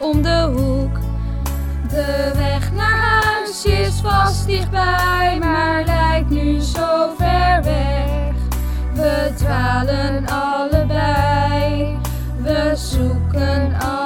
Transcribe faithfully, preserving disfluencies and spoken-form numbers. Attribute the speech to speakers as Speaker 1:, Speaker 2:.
Speaker 1: om de hoek. De weg naar huis is vast dichtbij, maar lijkt nu zo ver weg. We dwalen allebei, we zoeken allebei.